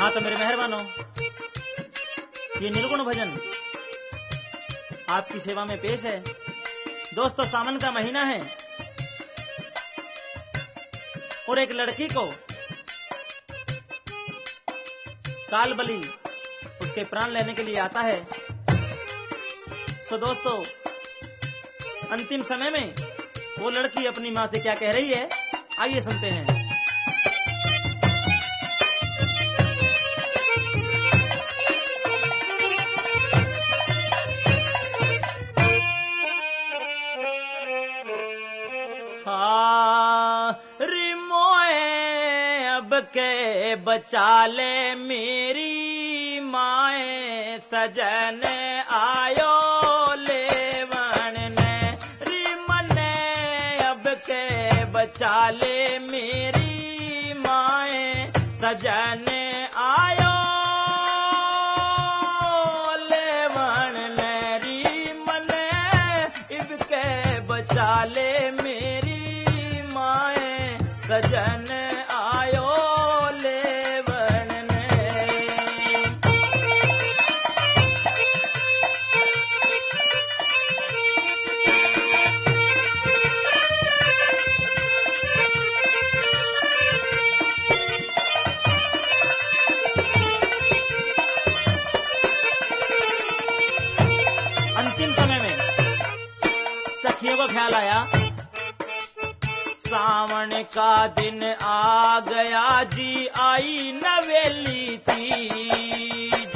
हाँ तो मेरे मेहरबानों, ये निर्गुण भजन आपकी सेवा में पेश है। दोस्तों, सावन का महीना है और एक लड़की को काल बलि उसके प्राण लेने के लिए आता है। तो दोस्तों, अंतिम समय में वो लड़की अपनी माँ से क्या कह रही है, आइए सुनते हैं। अब के बचा ले मेरी माए, सजन आयो लेवन ने रिमने। अब के बचा ले मेरी माए, सजन आयो लेवन ने रिमने। अब के बचा ले मेरी माए, सजन आयो लेवन ने। अंतिम समय में सखियों को ख्याल आया, सावन का दिन आ गया जी, आई नवेली तीज।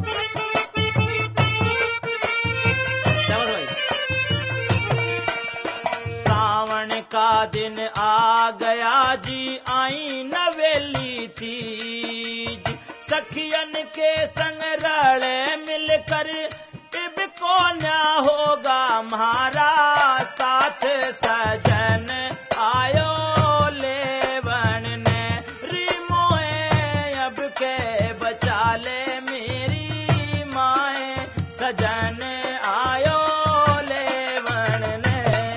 सावन का दिन आ गया जी, आई नवेली तीज। सखियन के संग रले मिलकर इब को न होगा म्हारा साथ, सजन आयो लेवन ने रिमोए। अब के बचा ले मेरी माए, सजन आयो लेवन ने।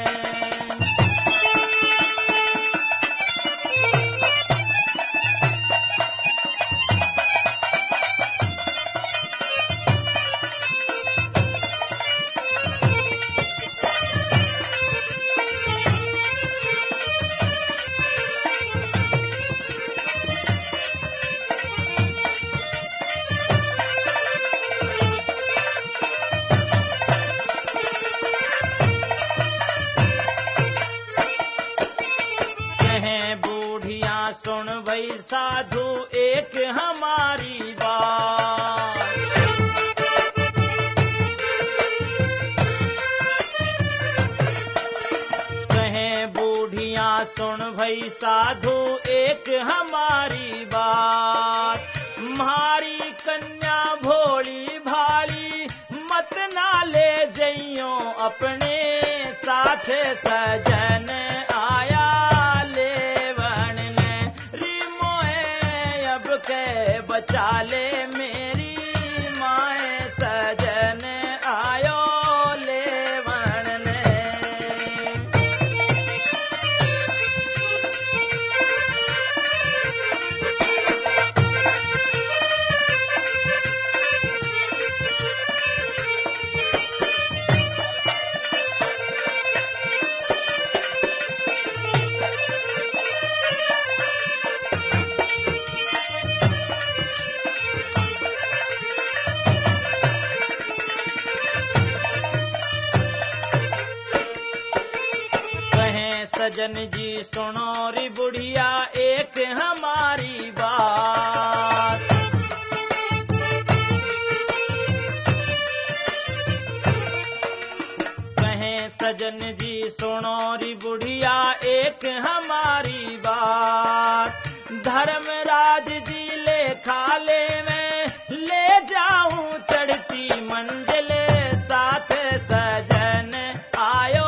सुन भई साधु एक हमारी बात, कहें बूढ़ियां सुन भई साधु एक हमारी बात। म्हारी कन्या भोली भाली मत ना ले जइयो अपने साथ, सजन आया के बचा ले मेरी माए, सजन आयो लेवन ने। सजन जी सुनो री बुढ़िया एक हमारी बात। कहें सजन जी सुनो री बुढ़िया एक हमारी बात। धर्मराज जी ले खाले में ले जाऊं चढ़ती मंजिल साथ, सजन आयो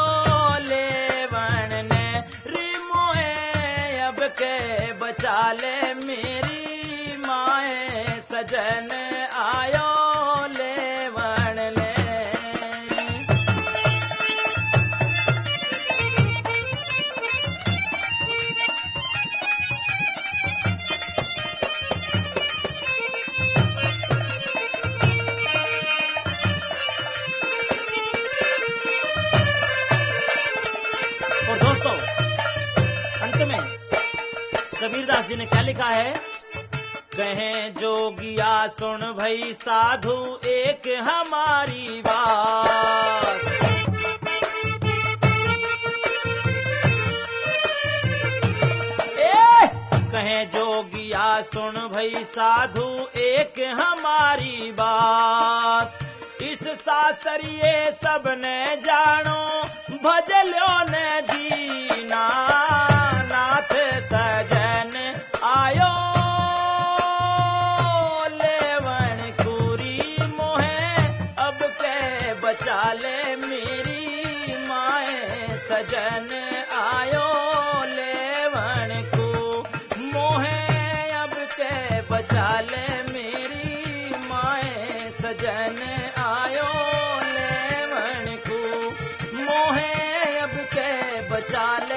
के बचा ले मेरी माए, सजन आयो लेवन ने। सूरदास जी ने क्या लिखा है? कहें जोगिया सुन भई साधु एक हमारी बात, कहें जोगिया सुन भई साधु एक हमारी बात, इस सासरिये सबने जानो भजल्यो ने दीना, नाथ सजन आयो लेवन खूरी मोहे, अब के बचा ले मेरी माए, सजन आयो लेवन मोहे, अब के बचा ले मेरी माए, सजन आयो लेवन को मोहे, अब के बचा ले